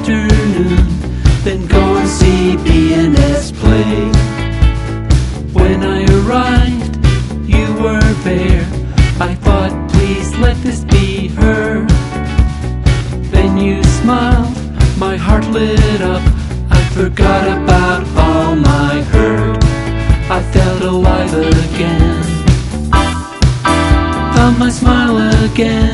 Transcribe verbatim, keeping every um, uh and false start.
afternoon, then go and see B and S play. When I arrived, you were there. I thought, please let this be her. Then you smiled, my heart lit up. I forgot about all my hurt. I felt alive again. Found my smile again.